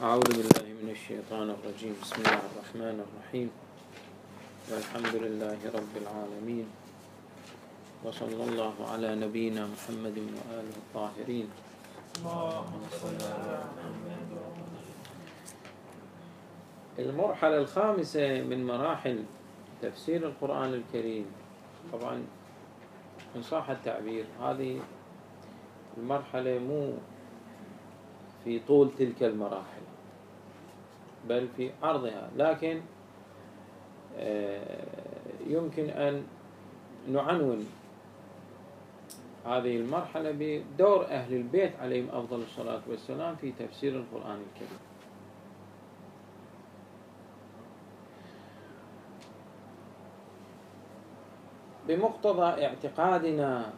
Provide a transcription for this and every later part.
أعوذ بالله من الشيطان الرجيم. بسم الله الرحمن الرحيم. والحمد لله رب العالمين، وصلى الله على نبينا محمد وآله الطاهرين. المرحلة الخامسة من مراحل تفسير القرآن الكريم، طبعا إن صح التعبير هذه المرحلة مو في طول تلك المراحل بل في عرضها، لكن يمكن أن نعنون هذه المرحلة بدور أهل البيت عليهم أفضل الصلاة والسلام في تفسير القرآن الكريم. بمقتضى اعتقادنا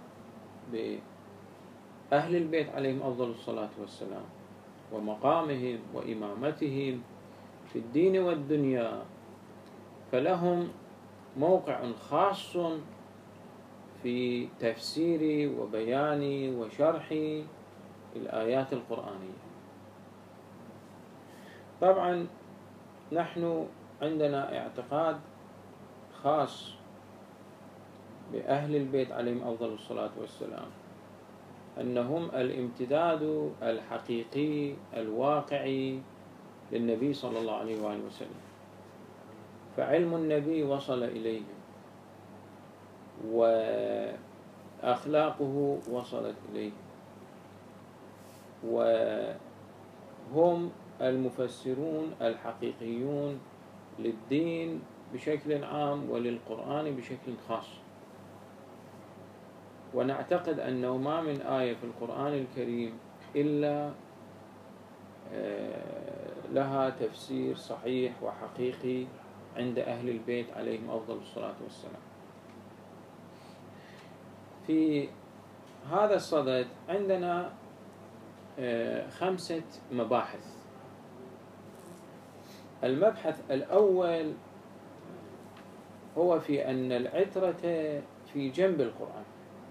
بأهل البيت عليهم أفضل الصلاة والسلام ومقامهم وإمامتهم في الدين والدنيا، فلهم موقع خاص في تفسير وبيان وشرح الآيات القرآنية. طبعا نحن عندنا اعتقاد خاص بأهل البيت عليهم أفضل الصلاة والسلام، أنهم الامتداد الحقيقي الواقعي للنبي صلى الله عليه وآله وسلم، فعلم النبي وصل إليهم وأخلاقه وصلت إليه، وهم المفسرون الحقيقيون للدين بشكل عام وللقرآن بشكل خاص. ونعتقد أنه ما من آية في القرآن الكريم إلا لها تفسير صحيح وحقيقي عند أهل البيت عليهم أفضل الصلاة والسلام. في هذا الصدد عندنا 5 مباحث. المبحث الأول هو في أن العترة في جنب القرآن،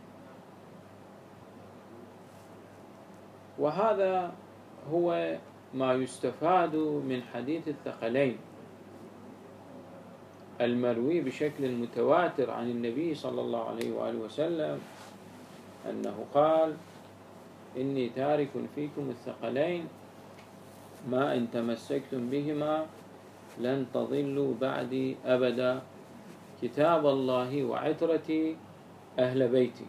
وهذا هو ما يستفاد من حديث الثقلين المروي بشكل متواتر عن النبي صلى الله عليه وآله وسلم، أنه قال: إني تارك فيكم الثقلين ما إن تمسكتم بهما لن تضلوا بعدي أبدا، كتاب الله وعترتي أهل بيتي،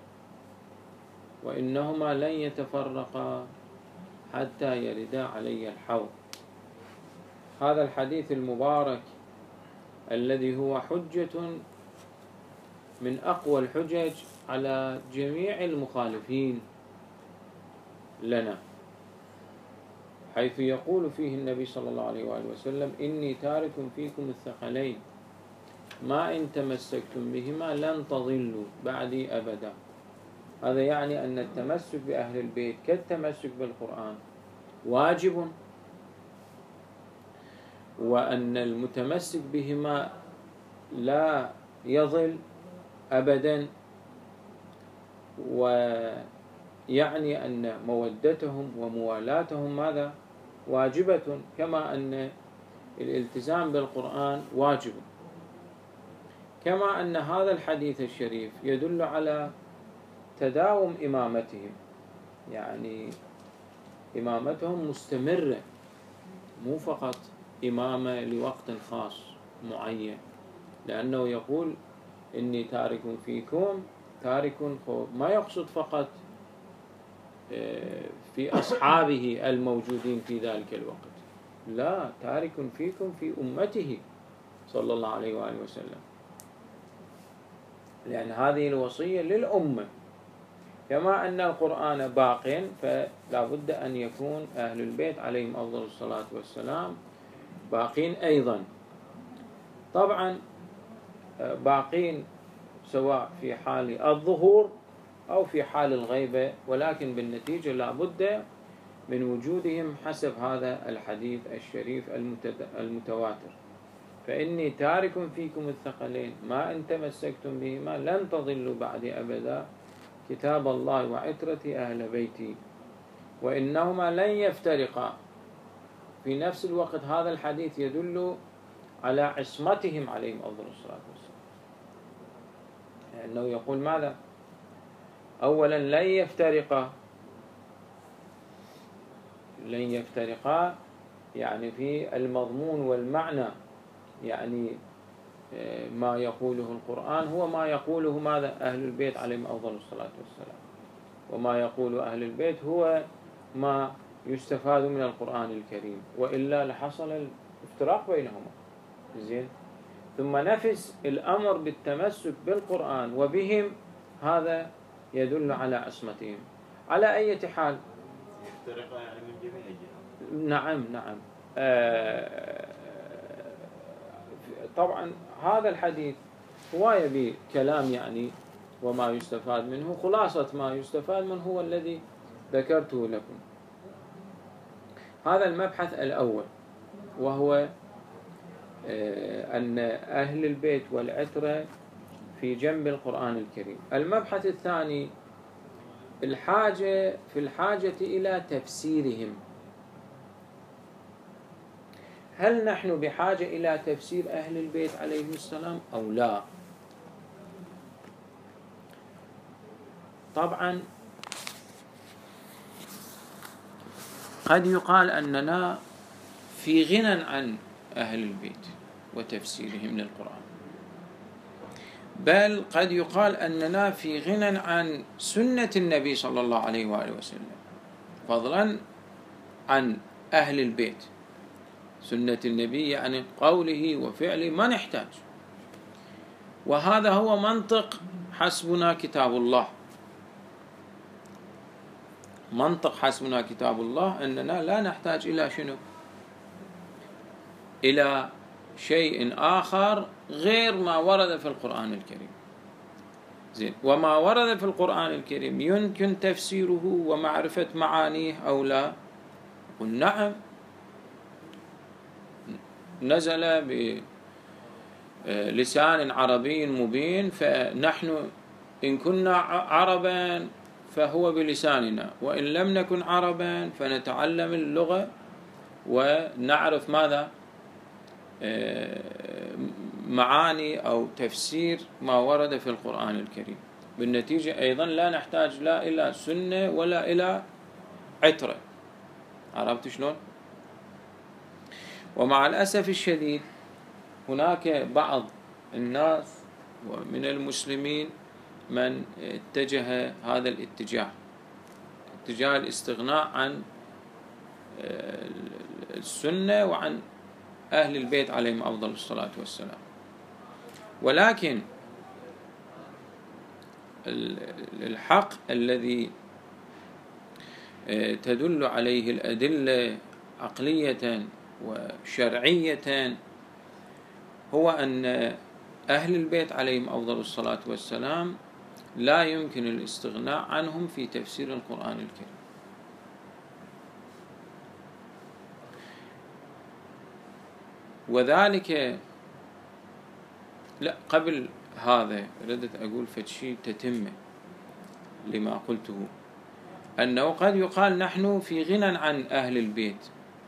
وإنهما لن يتفرقا حتى يردا علي الحوض. هذا الحديث المبارك الذي هو حجة من أقوى الحجج على جميع المخالفين لنا، حيث يقول فيه النبي صلى الله عليه وآله وسلم: إني تارك فيكم الثقلين ما إن تمسكتم بهما لن تضلوا بعدي أبدا. هذا يعني أن التمسك بأهل البيت كالتمسك بالقرآن واجب، وأن المتمسك بهما لا يضل أبدا، ويعني أن مودتهم وموالاتهم ماذا؟ واجبة، كما أن الالتزام بالقرآن واجب. كما أن هذا الحديث الشريف يدل على تداوم إمامتهم، يعني إمامتهم مستمرة، مو فقط إمامة لوقت خاص معين، لأنه يقول: إني تارك فيكم، تارك ما يقصد فقط في أصحابه الموجودين في ذلك الوقت، لا، تارك فيكم في أمته صلى الله عليه وآله وسلم، لأن هذه الوصية للأمة. كما أن القرآن باق، فلا بد أن يكون أهل البيت عليهم أفضل الصلاة والسلام باقين أيضا. طبعا باقين سواء في حال الظهور أو في حال الغيبة، ولكن بالنتيجة لا بد من وجودهم حسب هذا الحديث الشريف المتواتر: فإني تارك فيكم الثقلين ما إن تمسكتم بهما لن تضلوا بعدي أبدا، كتاب الله وعترتي أهل بيتي، وإنهما لن يفترقا في نفس الوقت هذا الحديث يدل على عصمتهم عليهم أفضل الصلاة والسلام، لأنه يقول ماذا؟ أولا لن يفترقا يعني في المضمون والمعنى، يعني ما يقوله القرآن هو ما يقوله ماذا؟ أهل البيت عليهم أفضل الصلاة والسلام، وما يقول أهل البيت هو ما يستفاد من القرآن الكريم، وإلا لحصل الافتراق بينهما. زين. ثم نفس الأمر بالتمسك بالقرآن وبهم هذا يدل على عصمتهم. على أي حال يفترقا يعني من جميع الجهات. نعم. طبعا هذا الحديث هواية بكلام يعني وما يستفاد منه. خلاصة ما يستفاد منه هو الذي ذكرته لكم. هذا المبحث الأول، وهو أن أهل البيت والعترة في جنب القرآن الكريم. المبحث الثاني في الحاجة إلى تفسيرهم. هل نحن بحاجة إلى تفسير أهل البيت عليهم السلام أو لا؟ طبعا قد يقال أننا في غنى عن أهل البيت وتفسيرهم للقرآن، بل قد يقال أننا في غنى عن سنة النبي صلى الله عليه وآله وسلم، فضلا عن أهل البيت. سنة النبي يعني قوله وفعله ما نحتاج، وهذا هو منطق حسبنا كتاب الله. منطق حسبنا كتاب الله أننا لا نحتاج إلى شنو؟ إلى شيء آخر غير ما ورد في القرآن الكريم. زين. وما ورد في القرآن الكريم يمكن تفسيره ومعرفة معانيه أو لا؟ قل نعم، نزل بلسان عربي مبين، فنحن إن كنا عربا فهو بلساننا، وإن لم نكن عربا فنتعلم اللغة ونعرف ماذا؟ معاني أو تفسير ما ورد في القرآن الكريم. بالنتيجة أيضا لا نحتاج لا إلى سنة ولا إلى عترة. عرفت شلون؟ ومع الأسف الشديد هناك بعض الناس ومن المسلمين من اتجه هذا الاتجاه، اتجاه الاستغناء عن السنة وعن أهل البيت عليهم أفضل الصلاة والسلام. ولكن الحق الذي تدل عليه الأدلة عقلية وشرعية هو أن أهل البيت عليهم أفضل الصلاة والسلام لا يمكن الاستغناء عنهم في تفسير القرآن الكريم. وذلك لا، قبل هذا ردت أقول فشي تتمة لما قلته، أنه قد يقال نحن في غنى عن أهل البيت،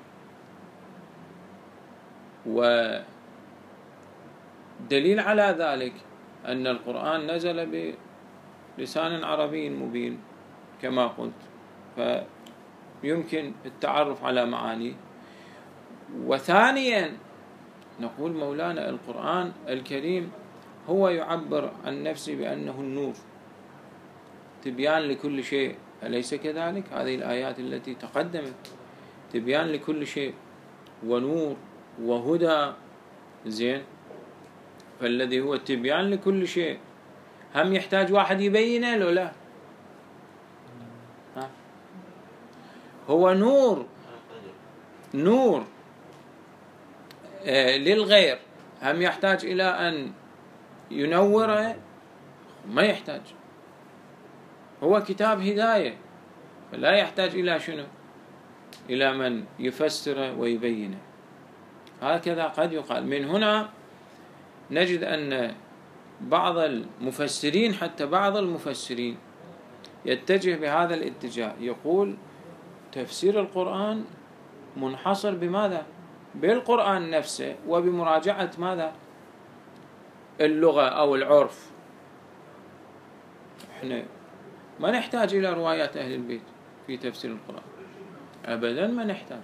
ودليل على ذلك أن القرآن نزل بلسان عربي مبين كما قلت، فيمكن التعرف على معانيه. وثانيا نقول مولانا القرآن الكريم هو يعبر عن نفسه بأنه النور، تبيان لكل شيء، أليس كذلك؟ هذه الآيات التي تقدمت تبيان لكل شيء ونور وهدى. زين. فالذي هو تبيان لكل شيء هم يحتاج واحد يبينه لو لا؟ هو نور للغير، هم يحتاج إلى أن ينوره؟ ما يحتاج. هو كتاب هداية، فلا يحتاج إلى شنو؟ إلى من يفسره ويبينه. هكذا قد يقال. من هنا نجد أن بعض المفسرين، حتى بعض المفسرين يتجه بهذا الاتجاه، يقول تفسير القرآن منحصر بماذا؟ بالقرآن نفسه وبمراجعة ماذا؟ اللغة أو العرف. احنا ما نحتاج إلى روايات أهل البيت في تفسير القرآن أبدا، ما نحتاج.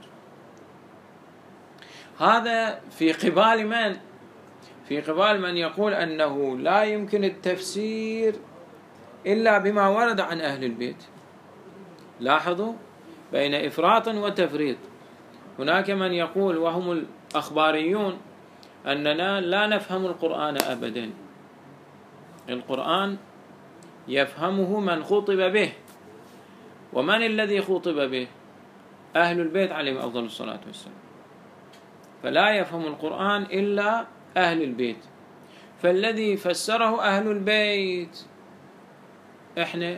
هذا في قبال من؟ في قبال من يقول أنه لا يمكن التفسير إلا بما ورد عن أهل البيت. لاحظوا بين إفراط وتفريط. هناك من يقول وهم الأخباريون أننا لا نفهم القرآن أبدا، القرآن يفهمه من خطب به. ومن الذي خطب به؟ أهل البيت عليهم أفضل الصلاة والسلام. فلا يفهم القرآن إلا أهل البيت، فالذي فسره أهل البيت إحنا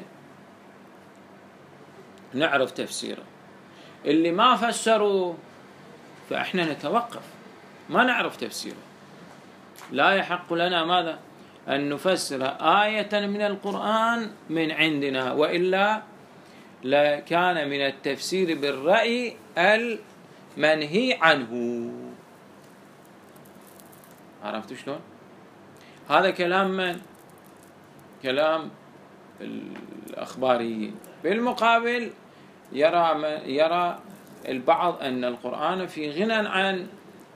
نعرف تفسيره، اللي ما فسروا فإحنا نتوقف ما نعرف تفسيره. لا يحق لنا ماذا؟ أن نفسر آية من القرآن من عندنا، وإلا لكان من التفسير بالرأي المنهي عنه. عرفتوا شلون؟ هذا كلام من؟ كلام الأخباريين. بالمقابل يرى البعض أن القرآن في غنى عن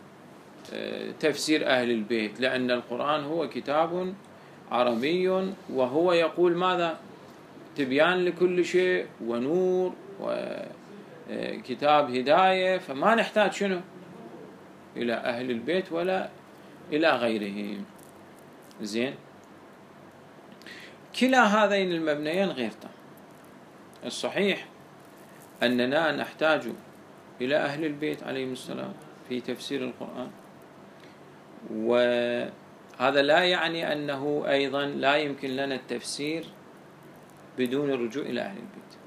تفسير أهل البيت، لأن القرآن هو كتاب عربي، وهو يقول ماذا؟ تبيان لكل شيء ونور وكتاب هداية، فما نحتاج شنو؟ إلى أهل البيت ولا إلى غيرهم. زين، كلا هذين المبنيين غير تام. الصحيح أننا نحتاج إلى أهل البيت عليهم السلام في تفسير القرآن، وهذا لا يعني أنه أيضا لا يمكن لنا التفسير بدون الرجوع إلى أهل البيت.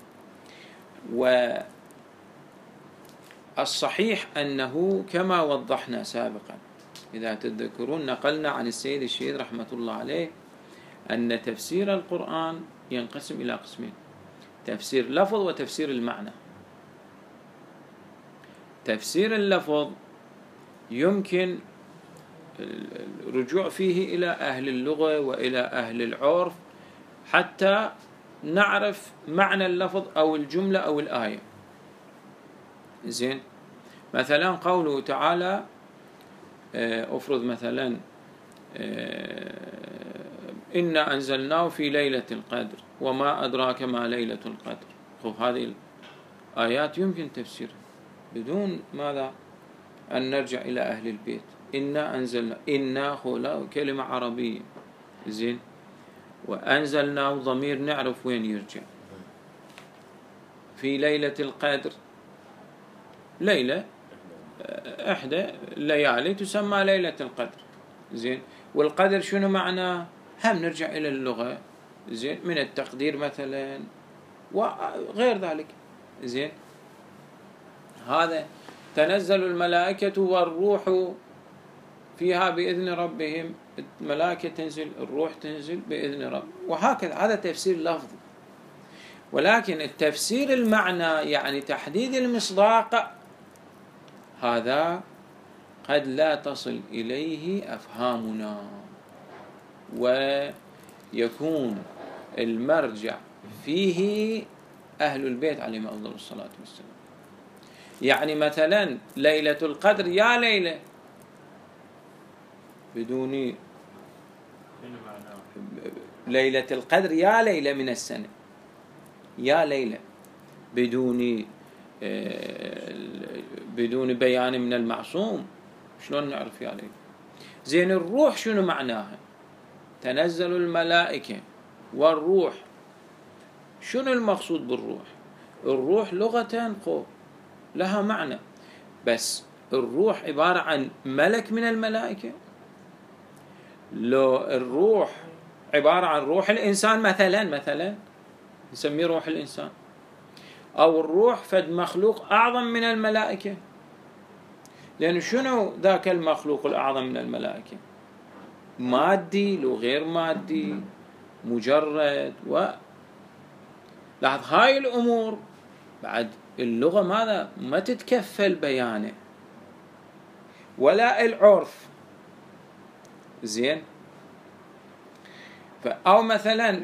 والصحيح أنه كما وضحنا سابقا، إذا تذكرون نقلنا عن السيد الشهيد رحمة الله عليه أن تفسير القرآن ينقسم إلى قسمين: تفسير اللفظ وتفسير المعنى. تفسير اللفظ يمكن الرجوع فيه إلى أهل اللغة وإلى أهل العرف حتى نعرف معنى اللفظ أو الجملة أو الآية. زين، مثلا قوله تعالى أفرض مثلا إنا أنزلناه في ليلة القدر وما أدراك ما ليلة القدر. هذه الآيات يمكن تفسيرها بدون ماذا؟ أن نرجع إلى أهل البيت. إنا أنزلنا، إنا خلا كلمة عربية. زين، وأنزلناه ضمير نعرف وين يرجع. في ليلة القدر، ليلة إحدى الليالي تسمى ليلة القدر. زين، والقدر شنو معناه؟ هم نرجع إلى اللغة. زين، من التقدير مثلا وغير ذلك. زين، هذا تنزل الملائكة والروح فيها بإذن ربهم. الملائكة تنزل، الروح تنزل بإذن رب، وهكذا. هذا تفسير لفظي. ولكن التفسير المعنى يعني تحديد المصداق، هذا قد لا تصل إليه أفهامنا، ويكون المرجع فيه أهل البيت عليهم أفضل الصلاة والسلام. يعني مثلا ليلة القدر يا ليلة بدون ليلة القدر يا ليلة من السنة، يا ليلة بدون بيان من المعصوم. شلون نعرف يا ليلة؟ زين، الروح شنو معناها؟ تنزل الملائكة والروح. شنو المقصود بالروح؟ الروح لغة لها معنى، بس الروح عبارة عن ملك من الملائكة؟ لو الروح عبارة عن روح الإنسان مثلا نسميه روح الإنسان، أو الروح فد مخلوق أعظم من الملائكة. لأن شنو ذاك المخلوق الأعظم من الملائكة؟ مادي لو غير مادي، مجرد لاحظ هاي الأمور بعد اللغة ماذا ما تتكفل بيانه ولا العرف. زين. أو مثلا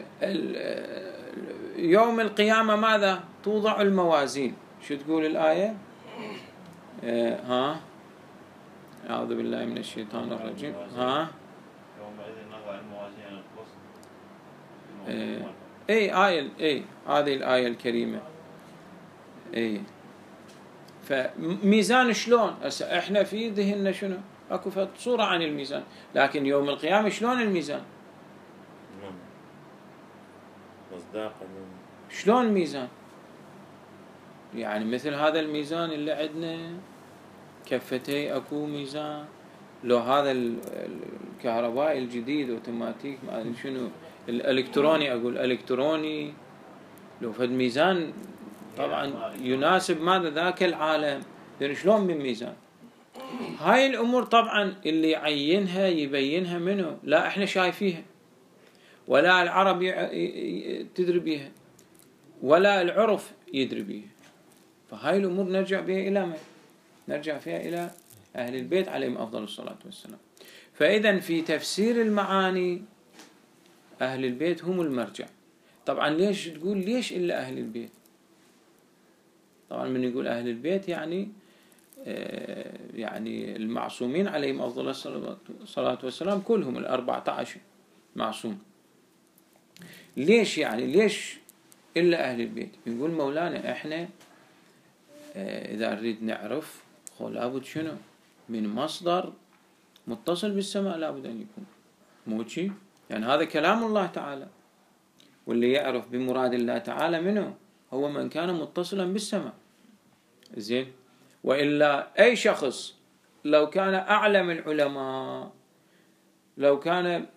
يوم القيامة ماذا توضع الموازين. شو تقول الآية؟ أعوذ بالله من الشيطان الرجيم. يومئذ نضع الموازين القسط. هذه الآية الكريمة. فميزان شلون؟ هسه احنا في ذهننا شنو؟ اكو صورة عن الميزان، لكن يوم القيامة شلون الميزان؟ مصداقا. شلون ميزان؟ يعني مثل هذا الميزان اللي عندنا كفتي اكو ميزان، لو هذا الكهربائي الجديد اوتوماتيك ما ادري شنو الالكتروني، اقول الكتروني، لو فد ميزان طبعا يناسب ماذا ذاك العالم، لأن شلون من ميزان؟ هاي الأمور طبعا اللي يعينها يبينها منه، لا احنا شايفيها ولا العرب تدري بيها ولا العرف يدري بيها. فهاي الأمور نرجع بها إلى من؟ نرجع فيها إلى أهل البيت عليهم أفضل الصلاة والسلام. فإذا في تفسير المعاني أهل البيت هم المرجع. طبعا ليش تقول ليش إلا أهل البيت؟ طبعا من يقول أهل البيت يعني المعصومين عليهم أفضل الصلاة والسلام كلهم 14 معصوم. ليش يعني ليش إلا أهل البيت؟ يقول مولانا إحنا إذا نريد نعرف لابد شنو؟ من مصدر متصل بالسماء لابد أن يكون موشي، يعني هذا كلام الله تعالى، واللي يعرف بمراد الله تعالى منه هو من كان متصلا بالسماء. زين. وإلا أي شخص لو كان أعلم العلماء، لو كان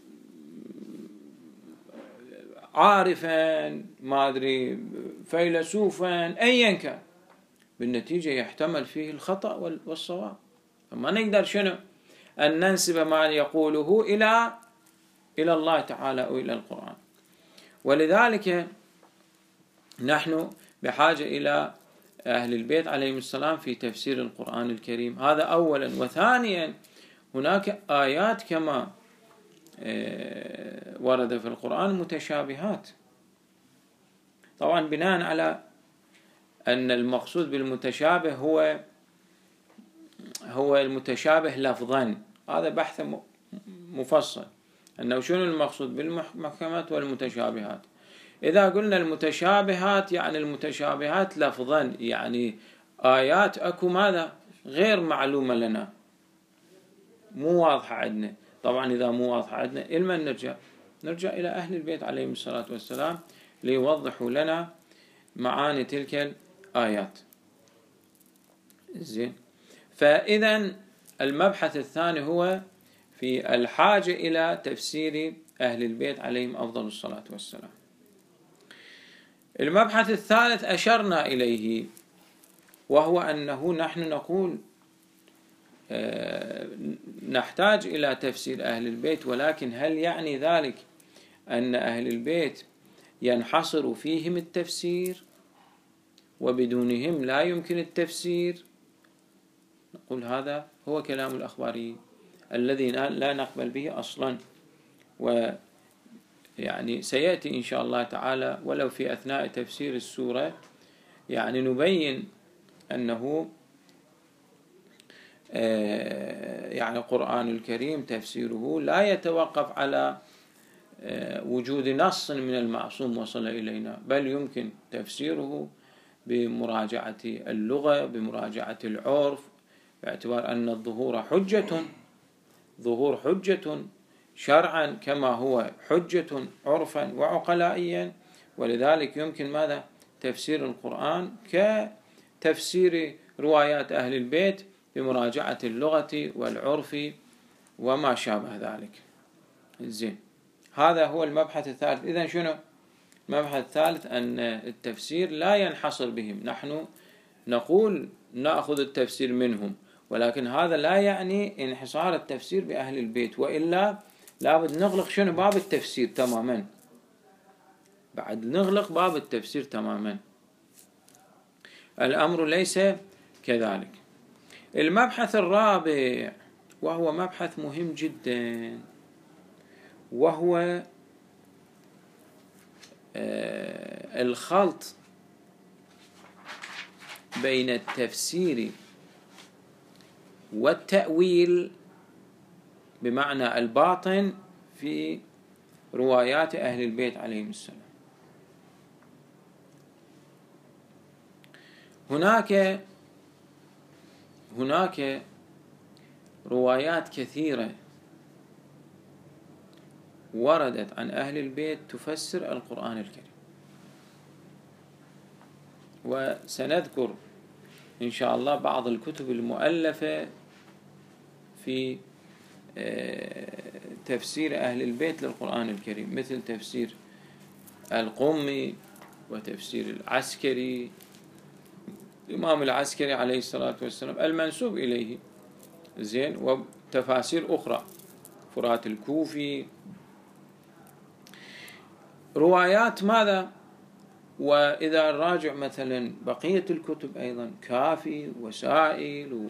عارفا ما أدري فيلسوفا أيا كان، بالنتيجة يحتمل فيه الخطأ والصواب. فما نقدر شنو أن ننسب ما يقوله إلى الله تعالى أو إلى القرآن. ولذلك نحن بحاجة إلى أهل البيت عليهم السلام في تفسير القرآن الكريم، هذا أولا. وثانيا هناك آيات كما ورد في القرآن متشابهات، طبعا بناء على أن المقصود بالمتشابه هو المتشابه لفظا، هذا بحث مفصل أنه شنو المقصود بالمحكمات والمتشابهات. إذا قلنا المتشابهات يعني المتشابهات لفظا، يعني آيات أكو ماذا غير معلومة لنا، مو واضحة عندنا. طبعا إذا مو واضحة عندنا إلى من نرجع إلى أهل البيت عليهم الصلاة والسلام ليوضحوا لنا معاني تلك الآيات. زين. فإذا المبحث الثاني هو في الحاجة إلى تفسير أهل البيت عليهم أفضل الصلاة والسلام. المبحث الثالث أشرنا إليه، وهو أنه نحن نقول نحتاج إلى تفسير أهل البيت، ولكن هل يعني ذلك أن أهل البيت ينحصر فيهم التفسير وبدونهم لا يمكن التفسير؟ نقول هذا هو كلام الأخباريين الذي لا نقبل به أصلا. ويعني سيأتي إن شاء الله تعالى ولو في أثناء تفسير السورة يعني نبين أنه يعني القرآن الكريم تفسيره لا يتوقف على وجود نص من المعصوم وصل إلينا، بل يمكن تفسيره بمراجعة اللغة، بمراجعة العرف، باعتبار أن الظهور حجة شرعا كما هو حجة عرفا وعقلائيا. ولذلك يمكن ماذا تفسير القرآن كتفسير روايات أهل البيت بمراجعة اللغة والعرف وما شابه ذلك. زين. هذا هو المبحث الثالث. إذن شنو المبحث الثالث؟ أن التفسير لا ينحصر بهم، نحن نقول نأخذ التفسير منهم، ولكن هذا لا يعني انحصار التفسير بأهل البيت، وإلا لابد نغلق شنو باب التفسير تماما، بعد نغلق باب التفسير تماما. الأمر ليس كذلك. المبحث الرابع وهو مبحث مهم جدا، وهو الخلط بين التفسير والتأويل بمعنى الباطن في روايات أهل البيت عليهم السلام. هناك روايات كثيرة وردت عن أهل البيت تفسر القرآن الكريم، وسنذكر إن شاء الله بعض الكتب المؤلفة في تفسير أهل البيت للقرآن الكريم، مثل تفسير القمي وتفسير العسكري، الإمام العسكري عليه الصلاة والسلام المنسوب إليه، زين، وتفاسير أخرى، فرات الكوفي، روايات ماذا؟ وإذا راجع مثلا بقية الكتب أيضا كافي وسائل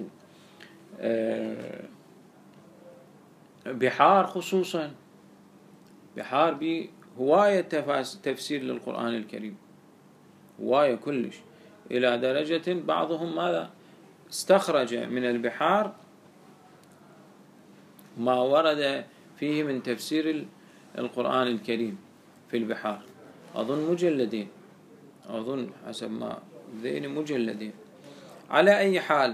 بحار، خصوصا بحار بهواية تفسير للقرآن الكريم، هواية كلش، إلى درجة بعضهم ماذا استخرج من البحار ما ورد فيه من تفسير القرآن الكريم في البحار، أظن مجلدين، أظن حسب ما ذهني مجلدين. على أي حال،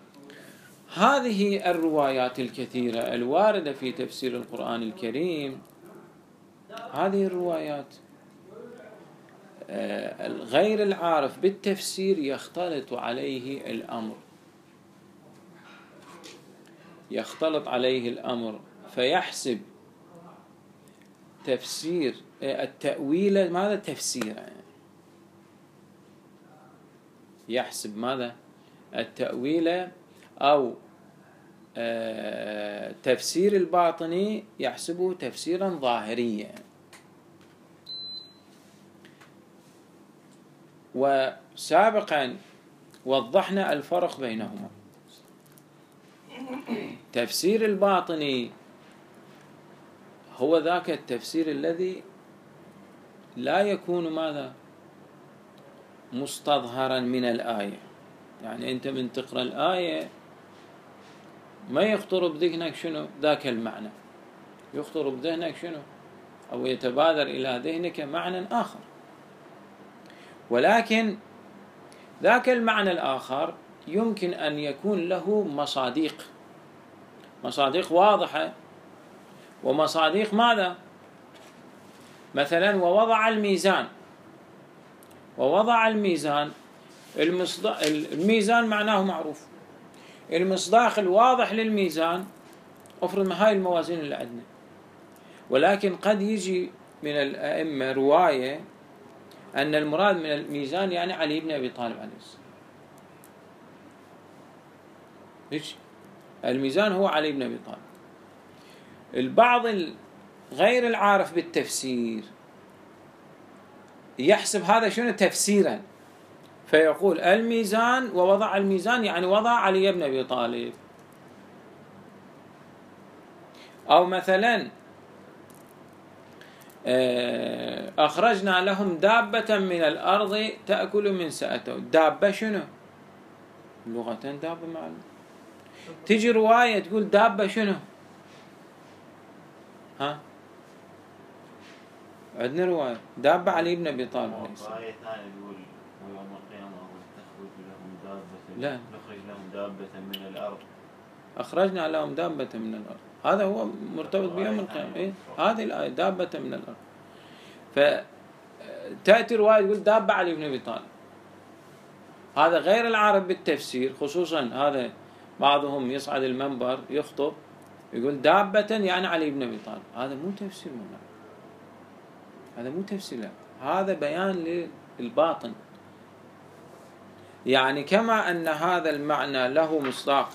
هذه الروايات الكثيرة الواردة في تفسير القرآن الكريم، هذه الروايات غير العارف بالتفسير يختلط عليه الأمر، فيحسب تفسير التأويل ماذا تفسيرا، يحسب ماذا التأويل أو تفسير الباطني يحسبه تفسيرا ظاهريا. وسابقا وضحنا الفرق بينهما. تفسير الباطني هو ذاك التفسير الذي لا يكون ماذا مستظهرا من الآية، يعني أنت من تقرأ الآية ما يخطر بذهنك شنو ذاك المعنى، يخطر بذهنك شنو، أو يتبادر إلى ذهنك معنى آخر، ولكن ذاك المعنى الآخر يمكن أن يكون له مصادق واضحة، ومصادق ماذا؟ مثلا ووضع الميزان، الميزان معناه معروف، المصداق الواضح للميزان أفرض هاي الموازين اللي عندنا، ولكن قد يجي من الأئمة رواية أن المراد من الميزان يعني علي بن أبي طالب عليه السلام، ليش؟ الميزان هو علي بن أبي طالب. البعض غير العارف بالتفسير يحسب هذا شنو تفسيرا، فيقول الميزان ووضع الميزان يعني وضع علي بن أبي طالب. أو مثلا أخرجنا لهم دابة من الأرض تأكل من سأته، دابة شنو؟ لغة دابة معلومة. تجي رواية تقول دابة شنو؟ ها؟ عندنا رواية دابة علي بن أبي طالب. رواية ثانية تقول يوم القيامة تخرج لهم دابة، لا، نخرج لهم دابة من الأرض، أخرجنا لهم دابة من الأرض، هذا هو مرتبط بيوم القيامة. إيه؟ هذه الآية دابة من الأرض. فتأتي رواية تقول دابة علي بن أبي طالب، هذا غير العارف بالتفسير، خصوصا هذا بعضهم يصعد المنبر يخطب يقول دابة يعني علي بن أبي طالب، هذا مو تفسير منه، هذا مو تفسير، هذا بيان للباطن. يعني كما أن هذا المعنى له مصداق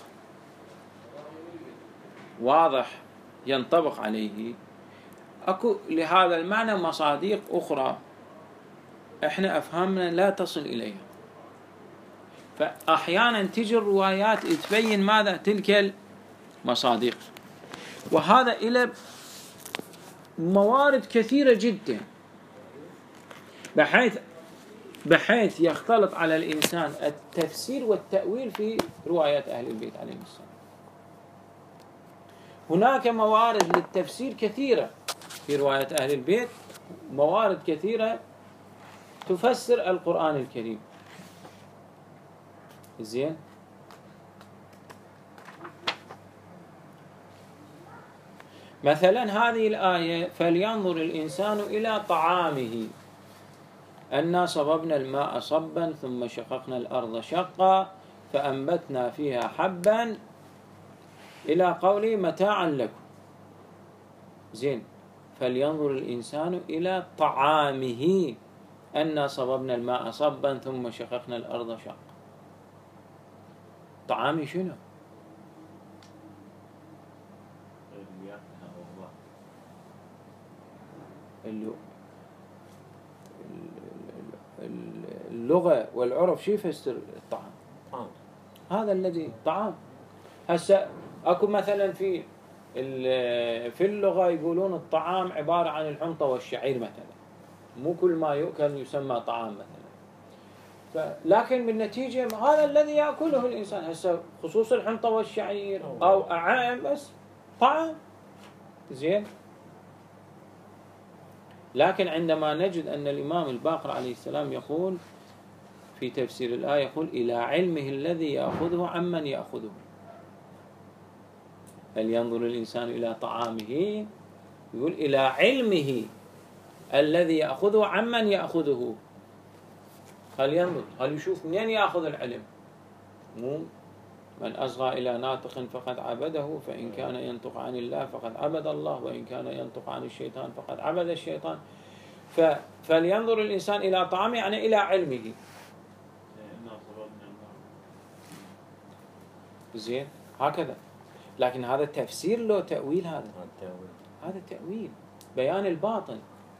واضح ينطبق عليه، أكو لهذا المعنى مصادق أخرى إحنا أفهامنا لا تصل إليها، فأحيانا تجي الروايات تبين ماذا تلك المصادق، وهذا إلى موارد كثيرة جدا بحيث يختلط على الإنسان التفسير والتأويل في روايات أهل البيت عليهم السلام. هناك موارد للتفسير كثيرة في روايات أهل البيت، موارد كثيرة تفسر القرآن الكريم. زين، مثلا هذه الآية: فلينظر الإنسان إلى طعامه أنا صببنا الماء صبا ثم شققنا الأرض شقا فأنبتنا فيها حبا إلى قوله متاعا لكم. زين، فلينظر الإنسان إلى طعامه أنا صببنا الماء صبا ثم شققنا الأرض شقا. طعامي شنو؟ اللغة والعرف شو يفسر الطعام؟ هذا الذي طعام. هسه اكو مثلا في اللغة يقولون الطعام عبارة عن الحنطة والشعير مثلا، مو كل ما يؤكل يسمى طعام مثلا. لكن بالنتيجة هذا الذي يأكله الإنسان، هسه خصوص الحنطة والشعير أو أعام بس طعام. زين، لكن عندما نجد أن الإمام الباقر عليه السلام يقول في تفسير الآية، يقول إلى علمه الذي يأخذه عمن يأخذه. هل ينظر الإنسان إلى طعامه؟ يقول إلى علمه الذي يأخذه عمن يأخذه. هل ينظر، هل يشوف منين يأخذ العلم؟ مو من أصغى إلى ناطق فقد عبده، فإن كان ينطق عن الله فقد عبد الله، وإن كان ينطق عن الشيطان فقد عبد الشيطان. فلينظر الإنسان إلى طعامه يعني إلى علمه. زين، هكذا. لكن هذا تفسير له تأويل، هذا تأويل بيان الباطن.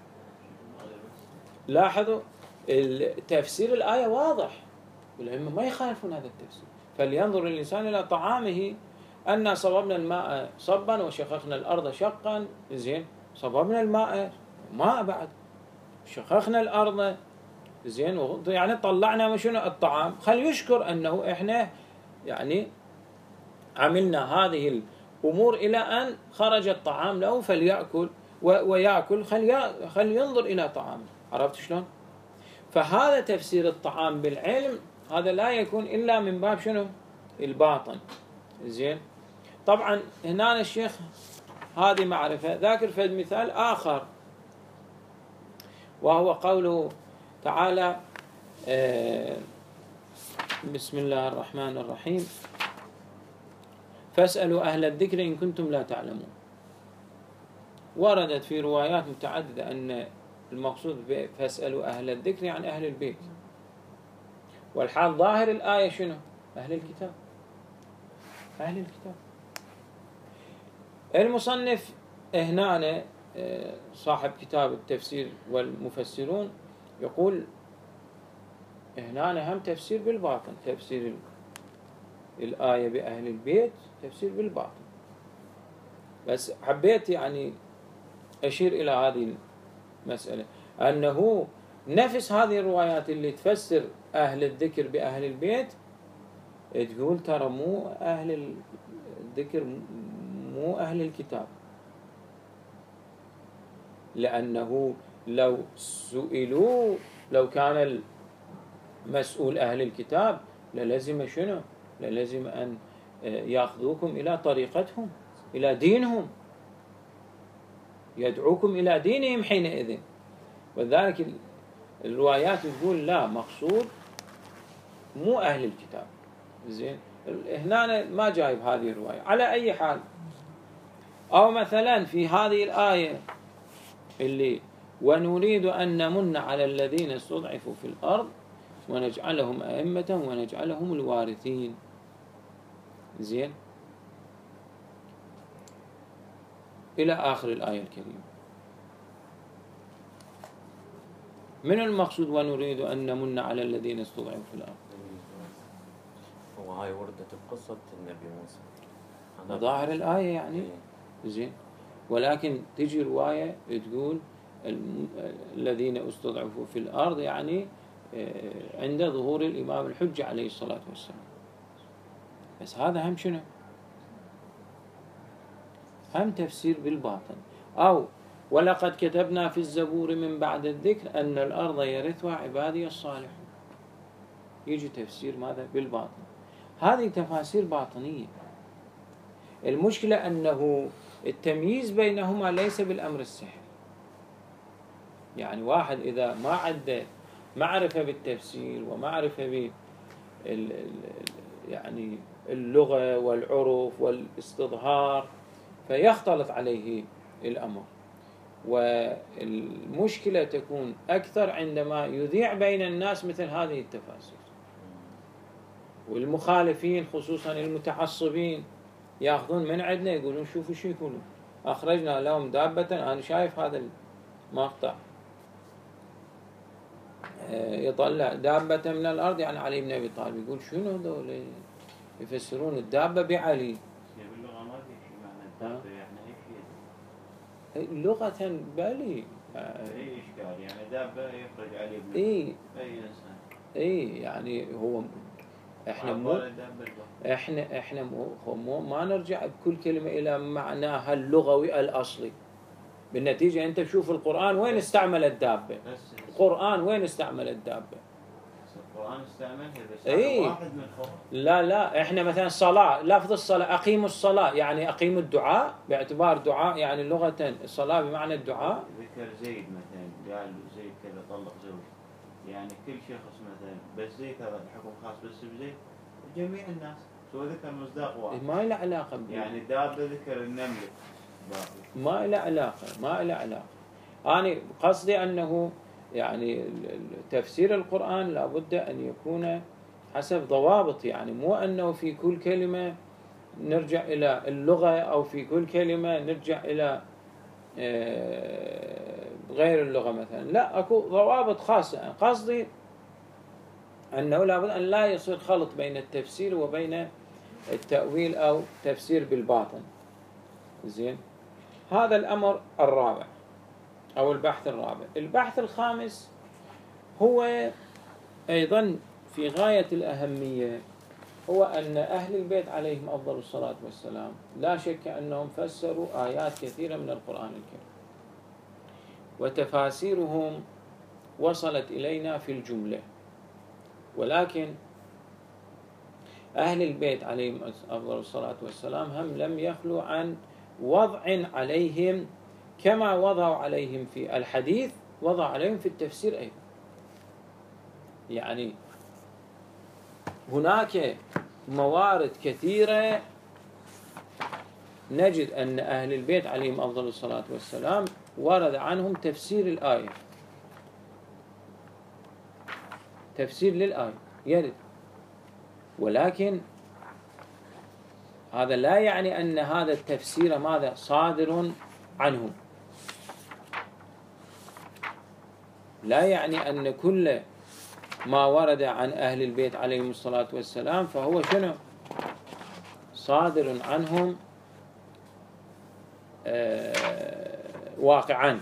لاحظوا تفسير الآية واضح، والأئمة ما يخالفون هذا التفسير. فلينظر الإنسان إلى طعامه أنا صببنا الماء صبا وشققنا الأرض شقا. زين، صببنا الماء ماء، بعد شققنا الأرض. زين، يعني طلعنا شنو الطعام. خل يشكر أنه إحنا يعني عملنا هذه الأمور إلى أن خرج الطعام له فليأكل ويأكل. خل ينظر إلى طعامه. عرفت شلون؟ فهذا تفسير الطعام بالعلم، هذا لا يكون إلا من باب شنو؟ الباطن. زين، طبعا هنا الشيخ هذه معرفة ذاكر في مثال آخر، وهو قوله تعالى بسم الله الرحمن الرحيم: فاسألوا أهل الذكر إن كنتم لا تعلمون. وردت في روايات متعددة أن المقصود فاسألوا أهل الذكر يعني أهل البيت، والحال ظاهر الآية شنو؟ أهل الكتاب. أهل الكتاب. المصنف هنا صاحب كتاب التفسير والمفسرون يقول هنا هم تفسير بالباطن، تفسير الآية بأهل البيت تفسير بالباطن. بس حبيت يعني أشير إلى هذه المسألة، أنه نفس هذه الروايات اللي تفسر أهل الذكر بأهل البيت تقول ترى مو أهل الذكر مو أهل الكتاب، لأنه لو سئلوا، لو كان المسؤول أهل الكتاب للزم شنو؟ للزم أن يأخذوكم إلى طريقتهم، إلى دينهم، يدعوكم إلى دينهم حينئذ. وذلك الروايات تقول لا، مقصود مو أهل الكتاب. زين، هنا ما جايب هذه الرواية. على أي حال، أو مثلا في هذه الآية اللي ونريد أن نمن على الذين استضعفوا في الأرض ونجعلهم أئمة ونجعلهم الوارثين. زين، إلى آخر الآية الكريمة. من المقصود ونريد أن نمن على الذين استضعفوا في الأرض؟ وهاي وردت بقصة النبي موسى ظاهر الآية يعني زين. ولكن تجي رواية تقول الذين استضعفوا في الأرض يعني عند ظهور الإمام الحجة عليه الصلاة والسلام. بس هذا هم شنو؟ هم تفسير بالباطن. أو ولقد كتبنا في الزبور من بعد الذكر أن الأرض يرثها عبادي الصالحون. يجي تفسير ماذا؟ بالباطن. هذه تفاسير باطنية. المشكلة أنه التمييز بينهما ليس بالأمر السحري. يعني واحد إذا ما عنده معرفة بالتفسير ومعرفة يعني اللغة والعرف والاستظهار فيختلط عليه الأمر. والمشكلة تكون أكثر عندما يذيع بين الناس مثل هذه التفاسير. والمخالفين خصوصا المتعصبين يأخذون من عندنا يقولون شوفوا شو يقولون، أخرجنا لهم دابة. أنا شايف هذا المقطع يطلع دابة من الأرض يعني علي بن أبي طالب، يقول شنو هذول يفسرون الدابة بعلي. باللغة ما في شيء معنى الدابة يعني ايش هي؟ لغة بالي اي اشكال يعني دابة يخرج علي بن اي انسان. يعني هو احنا مو ما نرجع بكل كلمة إلى معناها اللغوي الأصلي. بالنتيجة أنت تشوف القرآن وين استعمل الدابة. القرآن وين استعمل الدابة؟ القرآن استعملها بس واحد من خلق. لا احنا مثلا صلاة، لفظ الصلاة أقيموا الصلاة يعني أقيموا الدعاء باعتبار دعاء يعني لغة الصلاة بمعنى الدعاء. ذكر زيد مثلا قال زيد كذا طلق زوج، يعني كل شخص مثلا بس زيد هذا الحكم خاص بس بزيد جميع الناس، سوى ذكر مصداق واحد ما له علاقة يعني دابة ذكر النمل ما له علاقة. أنا قصدي أنه يعني تفسير القرآن لابد أن يكون حسب ضوابط، يعني مو أنه في كل كلمة نرجع إلى اللغة أو في كل كلمة نرجع إلى غير اللغة مثلا. لا، أكو ضوابط خاصة. قصدي أنه لابد أن لا يصير خلط بين التفسير وبين التأويل أو تفسير بالباطن. زين، هذا الأمر الرابع أو البحث الرابع. البحث الخامس هو أيضا في غاية الأهمية، هو أن أهل البيت عليهم أفضل الصلاة والسلام لا شك أنهم فسروا آيات كثيرة من القرآن الكريم، وتفاسيرهم وصلت إلينا في الجملة. ولكن أهل البيت عليهم أفضل الصلاة والسلام هم لم يخلوا عن وضع عليهم كما وضعوا عليهم في الحديث، وضع عليهم في التفسير أيضا. يعني هناك موارد كثيرة نجد أن أهل البيت عليهم أفضل الصلاة والسلام ورد عنهم تفسير الآية، تفسير للآية يرد، ولكن هذا لا يعني أن هذا التفسير ماذا صادر عنهم. لا يعني أن كل ما ورد عن أهل البيت عليهم الصلاة والسلام فهو شنو؟ صادر عنهم واقعا.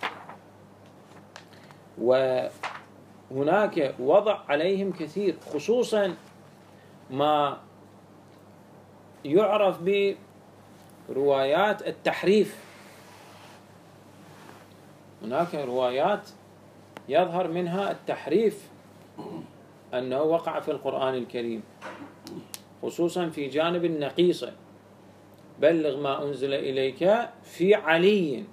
وهناك وضع عليهم كثير، خصوصا ما يعرف بروايات التحريف. هناك روايات يظهر منها التحريف أنه وقع في القرآن الكريم، خصوصا في جانب النقيصة. بلغ ما أنزل إليك في علي،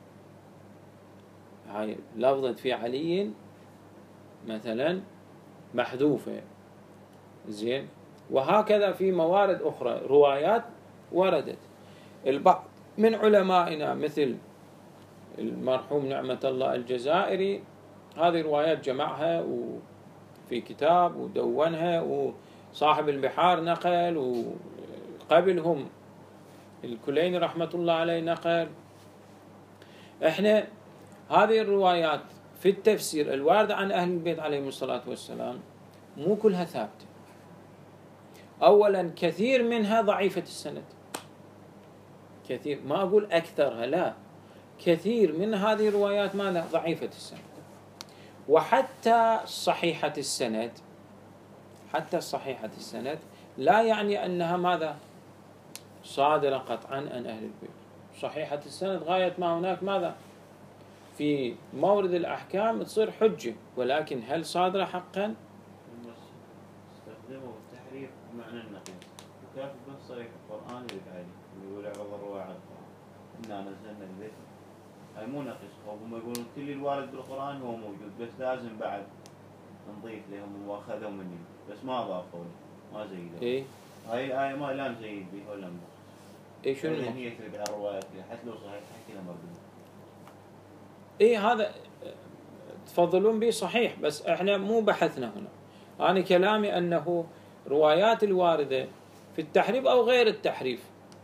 هاي لفظة في علي مثلا محذوفة. زين، وهكذا في موارد أخرى روايات وردت. البعض من علمائنا مثل المرحوم نعمة الله الجزائري هذه روايات جمعها في كتاب ودونها، وصاحب البحار نقل، وقبلهم الكليني رحمة الله عليه نقل. احنا هذه الروايات في التفسير الواردة عن أهل البيت عليهم الصلاة والسلام مو كلها ثابتة، أولا كثير منها ضعيفة السند، كثير، ما أقول أكثرها، لا، كثير من هذه الروايات ماذا؟ ضعيفة السند. وحتى صحيحة السند، حتى صحيحة السند لا يعني أنها ماذا؟ صادرة قطعا عن أهل البيت. صحيحة السند غاية ما هناك ماذا؟ في مورد الأحكام تصير حجة، ولكن هل صادرة حقا؟ استخدموا التحريف بمعنى النقيض، وكافي بنص صريح القرآن اللي يقول اعرض الرواية على القرآن إنا نزلنا الذكر، هاي مو نقص. هم يقولون كل الوارد بالقرآن هو موجود، بس لازم بعد نضيف لهم واخذوا مني، بس ما أضافوا ما زيدوا. إيه؟ هاي الآية ما لا نزيد بها ولا نقص. إيه شنو؟ هي ترجع الروايات حتى لو صحيح كلها مردود. إيه هذا تفضلون به صحيح، بس إحنا مو بحثنا هنا. أنا كلامي أنه روايات الواردة في التحريف أو غير التحريف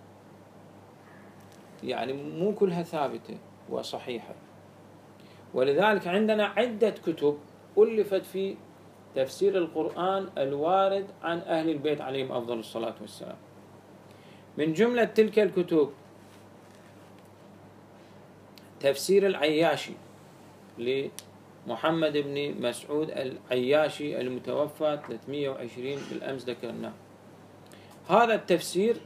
يعني مو كلها ثابتة وصحيحة، ولذلك عندنا عدة كتب ألفت في تفسير القرآن الوارد عن أهل البيت عليهم أفضل الصلاة والسلام. من جملة تلك الكتب تفسير العياشي لمحمد بن مسعود العياشي المتوفى 320 بالأمس ذكرناه. هذا التفسير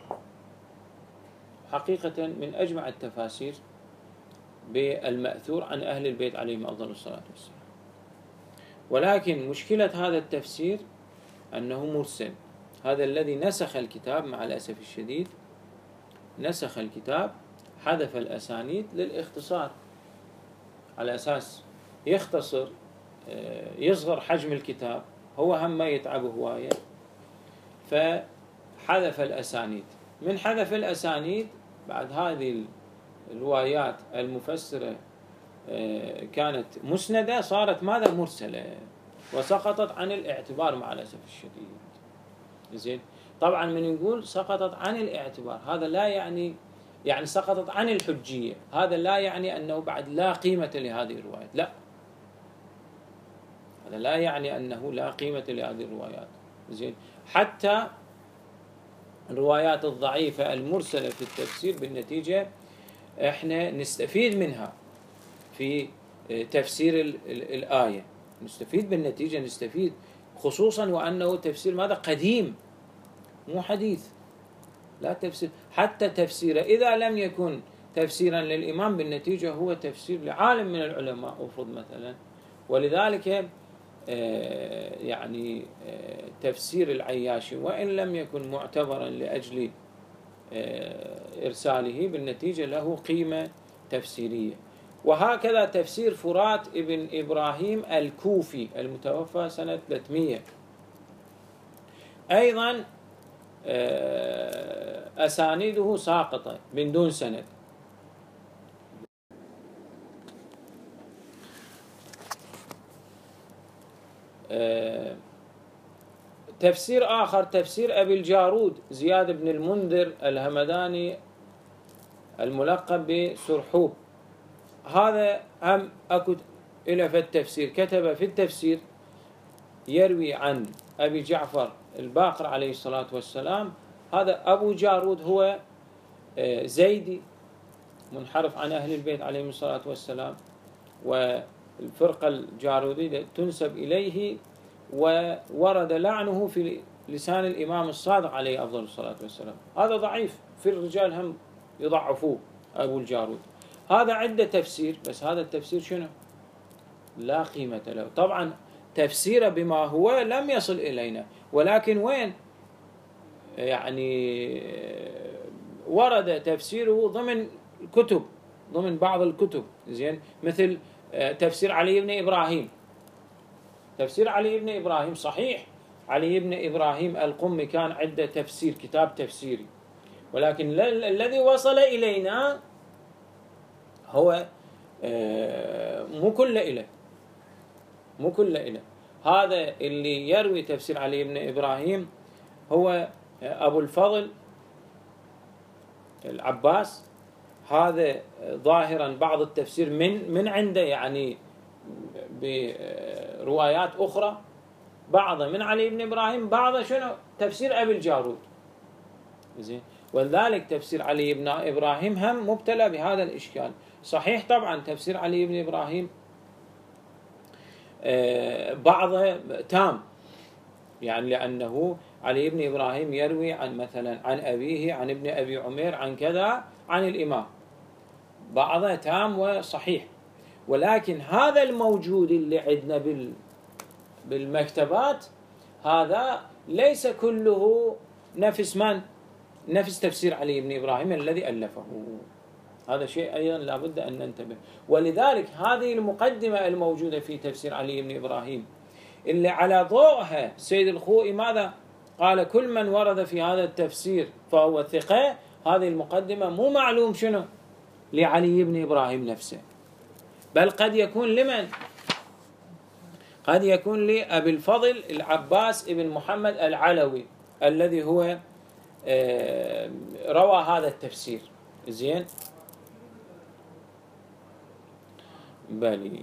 حقيقة من أجمع التفاسير بالمأثور عن أهل البيت عليهم أفضل الصلاة والسلام، ولكن مشكلة هذا التفسير أنه مرسل. هذا الذي نسخ الكتاب مع الأسف الشديد، نسخ الكتاب، حذف الأسانيد للاختصار، على أساس يختصر، يصغر حجم الكتاب، هو هم ما يتعب هواية، فحذف الأسانيد. من حذف الأسانيد بعد هذه الروايات المفسرة كانت مسندة، صارت ماذا؟ مرسلة، وسقطت عن الاعتبار مع الأسف الشديد. زين، طبعا من نقول سقطت عن الاعتبار هذا لا يعني سقطت عن الحجية، هذا لا يعني أنه بعد لا قيمة لهذه الروايات، لا، هذا لا يعني أنه لا قيمة لهذه الروايات. زين، حتى الروايات الضعيفة المرسلة في التفسير بالنتيجة احنا نستفيد منها في تفسير الآية، نستفيد بالنتيجة، نستفيد، خصوصا وأنه تفسير ماذا؟ قديم مو حديث، لا تفسير، حتى تفسيره إذا لم يكن تفسيرا للإمام بالنتيجة هو تفسير لعالم من العلماء أفرض مثلا. ولذلك يعني تفسير العياشي وإن لم يكن معتبرا لأجل إرساله بالنتيجة له قيمة تفسيرية. وهكذا تفسير فرات ابن إبراهيم الكوفي المتوفى سنة 300 أيضا أسانيده ساقطة من دون سند. تفسير آخر تفسير أبي الجارود زياد بن المنذر الهمداني الملقب بسرحوب، هذا هم أكو إلى في التفسير، كتب في التفسير يروي عن أبي جعفر الباقر عليه الصلاة والسلام. هذا أبو جارود هو زيدي منحرف عن أهل البيت عليهم الصلاة والسلام، والفرقة الجارودية تنسب إليه، وورد لعنه في لسان الإمام الصادق عليه أفضل الصلاة والسلام. هذا ضعيف، في الرجال هم يضعفوه أبو الجارود. هذا عنده تفسير، بس هذا التفسير شنو؟ لا قيمة له. طبعا تفسيره بما هو لم يصل إلينا، ولكن وين يعني ورد تفسيره ضمن كتب، ضمن بعض الكتب. زين، مثل تفسير علي بن إبراهيم. تفسير علي بن إبراهيم صحيح، علي بن إبراهيم القمي كان عنده تفسير، كتاب تفسيري، ولكن الذي وصل إلينا هو مو كله إله، مو كله إله. هذا اللي يروي تفسير علي بن إبراهيم هو أبو الفضل العباس. هذا ظاهرا بعض التفسير من عنده يعني بروايات أخرى، بعضها من علي بن إبراهيم، بعضها شنو تفسير أبي الجارود. زين، ولذلك تفسير علي بن إبراهيم هم مبتلى بهذا الإشكال. صحيح طبعا تفسير علي بن إبراهيم بعضه تام، يعني لأنه علي بن إبراهيم يروي عن مثلا عن أبيه عن ابن أبي عمير عن كذا عن الإمام، بعضه تام وصحيح. ولكن هذا الموجود اللي عندنا بالمكتبات هذا ليس كله نفس تفسير علي بن إبراهيم الذي ألفه. هذا شيء أيضا لابد أن ننتبه. ولذلك هذه المقدمة الموجودة في تفسير علي بن إبراهيم اللي على ضوءها السيد الخوئي ماذا قال؟ كل من ورد في هذا التفسير فهو ثقة. هذه المقدمة مو معلوم شنو لعلي بن إبراهيم نفسه، بل قد يكون لمن؟ قد يكون لأبي الفضل العباس ابن محمد العلوي الذي هو روى هذا التفسير. زين، بلي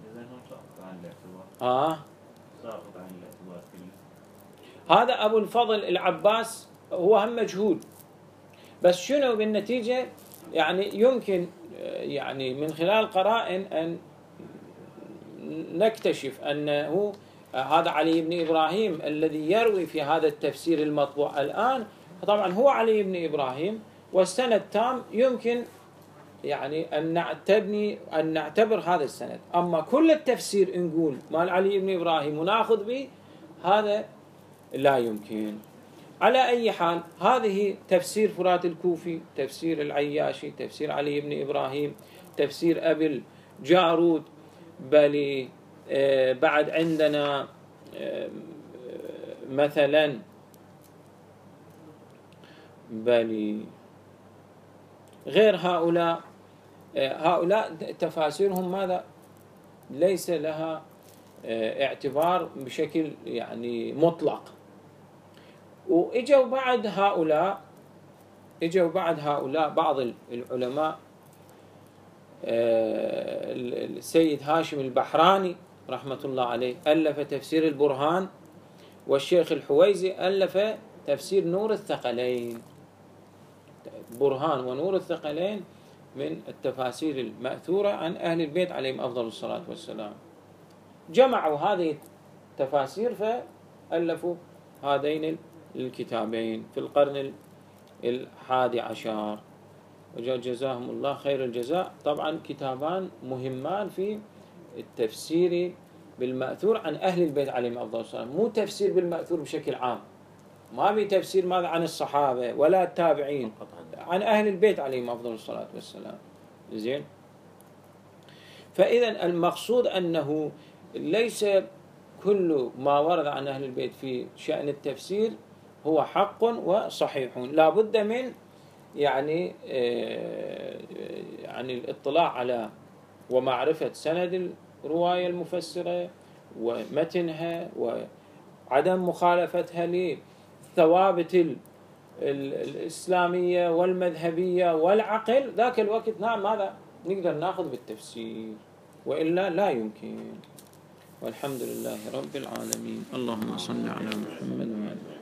هذا أبو الفضل العباس هو هم مجهول، بس شنو بالنتيجة يعني يمكن يعني من خلال قرائن أن نكتشف أنه هذا علي بن إبراهيم الذي يروي في هذا التفسير المطبوع الآن، طبعا هو علي بن إبراهيم والسند تام، يمكن يعني أن نعتبر هذا السند. أما كل التفسير نقول مال علي بن إبراهيم ونأخذ به، هذا لا يمكن. على أي حال، هذه تفسير فرات الكوفي، تفسير العياشي، تفسير علي بن إبراهيم، تفسير أبي الجارود. بل بعد عندنا مثلا بل غير هؤلاء تفاسيرهم ماذا؟ ليس لها اعتبار بشكل يعني مطلق. وإجوا بعد هؤلاء بعض العلماء، السيد هاشم البحراني رحمة الله عليه ألف تفسير البرهان، والشيخ الحويزي ألف تفسير نور الثقلين. برهان ونور الثقلين من التفاسير المأثورة عن أهل البيت عليهم أفضل الصلاة والسلام. جمعوا هذه التفاسير فألفوا هذين الكتابين في القرن 11. وجزاهم الله خير الجزاء. طبعا كتابان مهمان في التفسير بالمأثور عن أهل البيت عليهم أفضل الصلاة والسلام، مو تفسير بالمأثور بشكل عام، ما في تفسير ماذا عن الصحابة ولا التابعين، عن أهل البيت عليهم أفضل الصلاة والسلام. زين، فإذا المقصود أنه ليس كل ما ورد عن أهل البيت في شأن التفسير هو حق وصحيح، لا بد من يعني الاطلاع على ومعرفة سند الرواية المفسرة ومتنها وعدم مخالفتها للثوابت الإسلامية والمذهبية والعقل. ذاك الوقت نعم ماذا نقدر ناخذ بالتفسير، وإلا لا يمكن. والحمد لله رب العالمين. اللهم صل على محمد وعلى